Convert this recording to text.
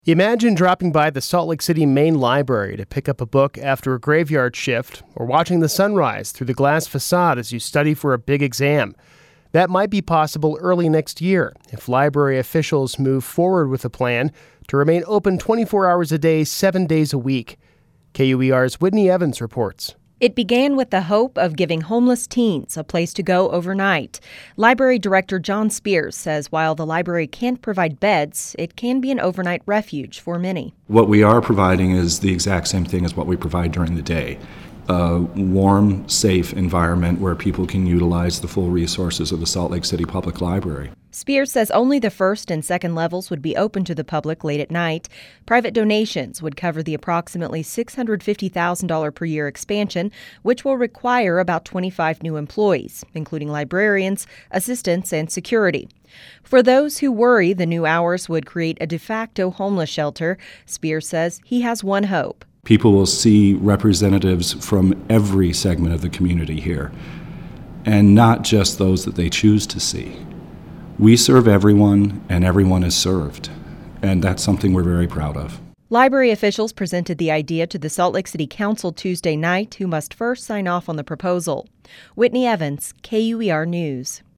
Imagine dropping by the Salt Lake City main library to pick up a book after a graveyard shift, or watching the sunrise through the glass facade as you study for a big exam. That might be possible early next year if library officials move forward with a plan to remain open 24 hours a day, 7 days a week. KUER's Whitney Evans reports. It began with the hope of giving homeless teens a place to go overnight. Library Director John Spears says while the library can't provide beds, it can be an overnight refuge for many. What we are providing is the exact same thing as what we provide during the day. A warm, safe environment where people can utilize the full resources of the Salt Lake City Public Library. Spears says only the first and second levels would be open to the public late at night. Private donations would cover the approximately $650,000 per year expansion, which will require about 25 new employees, including librarians, assistants, and security. For those who worry the new hours would create a de facto homeless shelter, Spears says he has one hope. People will see representatives from every segment of the community here, and not just those that they choose to see. We serve everyone, and everyone is served, and that's something we're very proud of. Library officials presented the idea to the Salt Lake City Council Tuesday night, who must first sign off on the proposal. Whitney Evans, KUER News.